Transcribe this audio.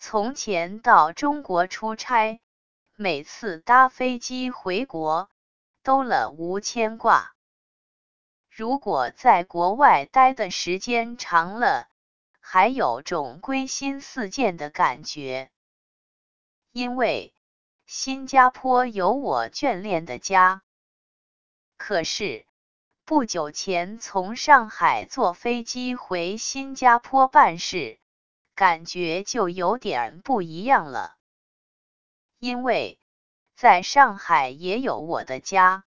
从前到中国出差，每次搭飞机回国，都了无牵挂。如果在国外待的时间长了，还有种归心似箭的感觉。因为新加坡有我眷恋的家。可是，不久前从上海坐飞机回新加坡办事，感觉就有点不一样了。因为在上海也有我的家。